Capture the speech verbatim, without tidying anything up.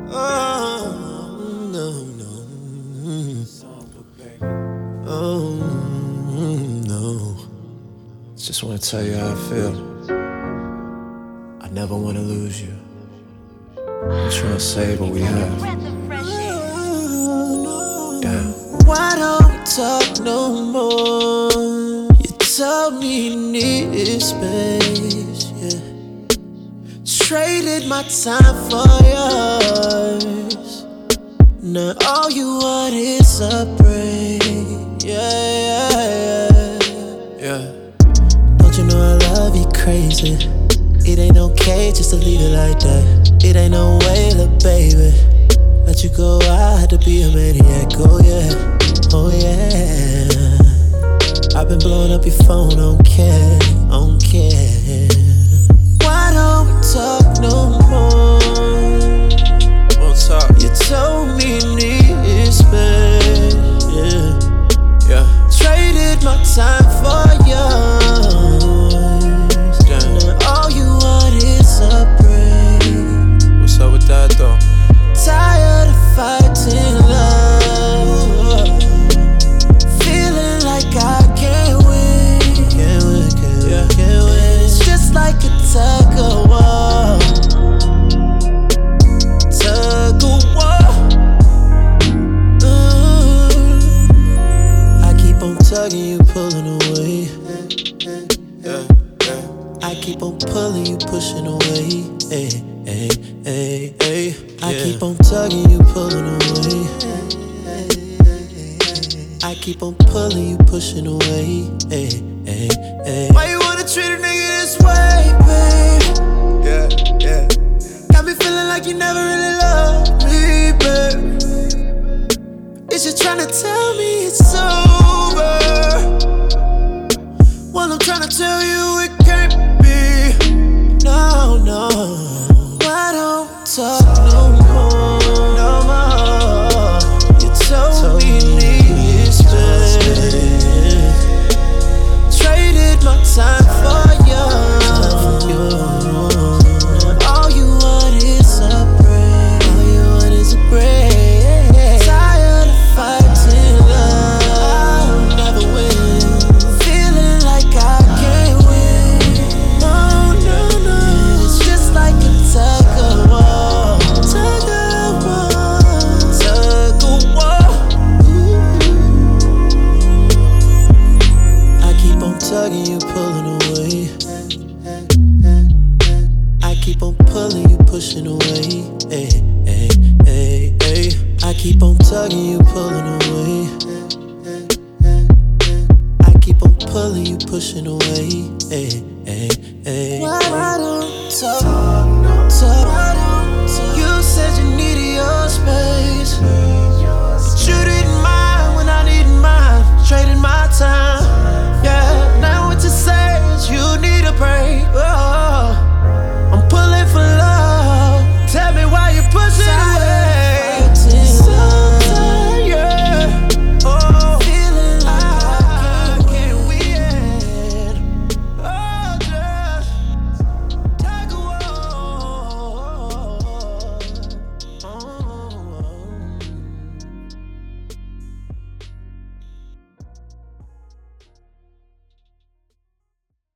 Oh, no, no. Oh, no. Just wanna tell you how I feel. I never wanna lose you. I'm trying to save what we have. Damn. Why don't we talk no more? You told me you needed space, yeah. Traded my time for yours. Now all you want is a break. Yeah, yeah, yeah, yeah. Don't you know I love you crazy? It ain't okay just to leave it like that. It ain't no way, look baby. Let you go, I had to be a maniac. Oh yeah, oh yeah. I've been blowing up your phone, don't care, don't care. Why don't we talk no more? Won't talk. You told me you needed space, yeah, yeah. Traded my time for yours. Damn. Now all you want is a break. What's up with that though? Tired of fighting love, feeling like I can't win. Can't win, can't win, yeah. Can't win. It's just like a tug of war. Tug of war. Mm. I keep on tugging you, pulling away. Yeah, yeah. I keep on pulling you, pushing away. Hey, hey, hey, hey. I yeah. keep on tugging you, pulling away. I keep on pulling you, pushing away. Hey, hey, hey. Why you wanna treat a nigga this way, babe? Yeah, yeah. Got me feeling like you never really loved me, babe. Is you tryna tell me it's over? Well, I'm tryna tell you it can't be. No, no. Why don't we talk no more? No more. You told me you needed space. Traded my time for yours. All you want is a break. All you want is a break. Tired of fighting love, never win. Feeling like I can't win. No, no, no. It's just like a tug of war. Tug of war. Tug of war. I keep on tugging you, pulling away. I keep on pulling you, pushing away. Hey, hey, hey, hey. I keep on tugging you, pulling away. I keep on pulling you, pushing away. Hey, hey, hey. Why, why don't talk, talk? You said you